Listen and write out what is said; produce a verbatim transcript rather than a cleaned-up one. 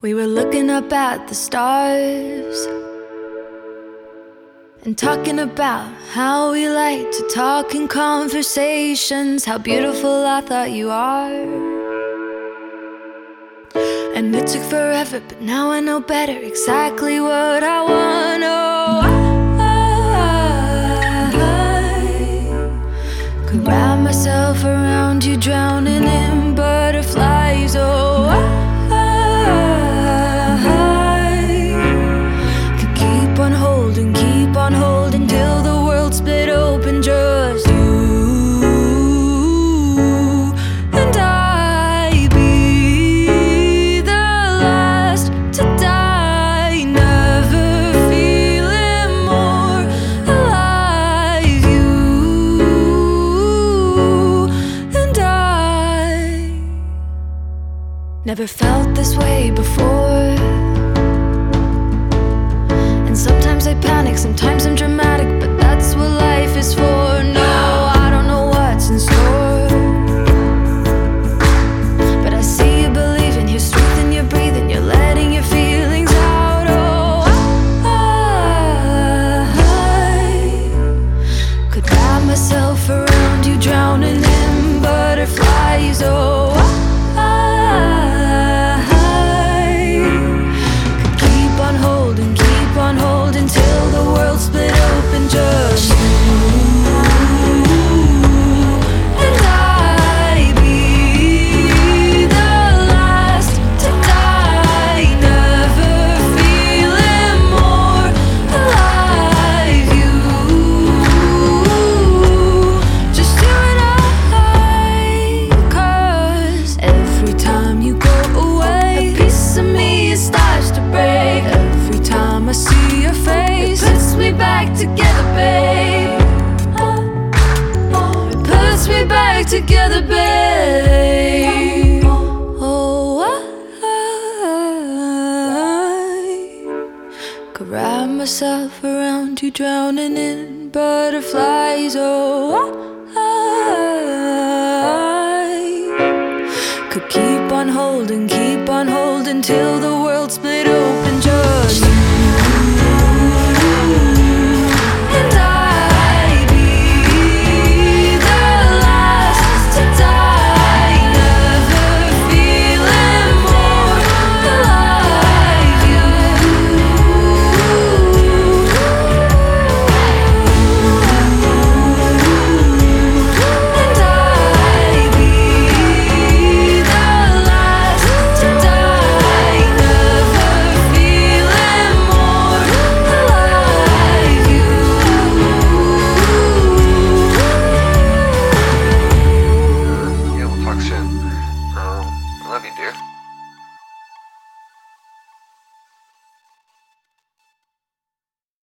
We were looking up at the stars and talking about how we like to talk in conversations, how beautiful I thought you are. And it took forever, but now I know better exactly what I want. Oh, I could wrap myself around you, drowning in butterflies. Oh, I could keep on holding, keep on holding till the world split open, just you and I. Be the last to die, never feeling more alive. You and I never felt this way before. And sometimes I panic, sometimes I'm dramatic, but that's what life is for. No, I don't know what's in store, but I see you believing, you're strengthening, you're breathing, you're letting your feelings out. Oh, I could wrap myself around you, drowning in butterflies. Oh, holding till the world split open, just you and I. Be the last to die, never feeling more alive. You, just you and I. 'Cause every time you go away, a piece of me starts to break. Every time I see your face, it puts me back together, babe. It puts me back together, babe. Oh, I could wrap myself around you, drowning in butterflies. Oh, I could keep on holding, keep on holding till the world split open.